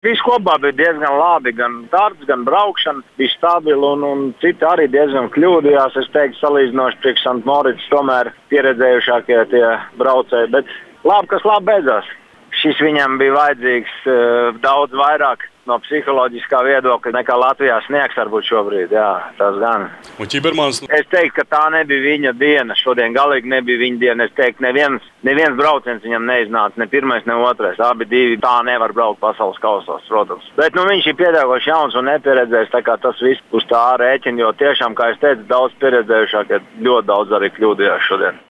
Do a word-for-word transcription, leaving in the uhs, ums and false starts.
Viss kopā bija diezgan labi, gan darbs, gan braukšana bija stabila, un, un citi arī diezgan kļūdījās. Es teiktu, salīdzinoši priekš Sant Morits tomēr pieredzējušākie tie braucēji, bet labi, kas labi beidzās. Šis viņam bija vajadzīgs uh, daudz vairāk no psiholoģiskā viedokļa nekā Latvijā sniegs varbūt šobrīd. Jā, tas gan. Un Čibermans? Es teiktu, ka tā nebija viņa diena. Šodien galīgi nebija viņa diena. Es teiktu, neviens, neviens brauciens viņam neiznāca. Ne pirmais, ne otrais. Abi divi tā nevar braukt pasaules kausos, protams. Bet nu, viņš ir pietiekoši jauns un nepieredzējis, tā kā tas viss uz tā rēķina, jo tiešām, kā es teicu, daudz pieredzējušākie ļoti daudz arī kļūdījās šodien.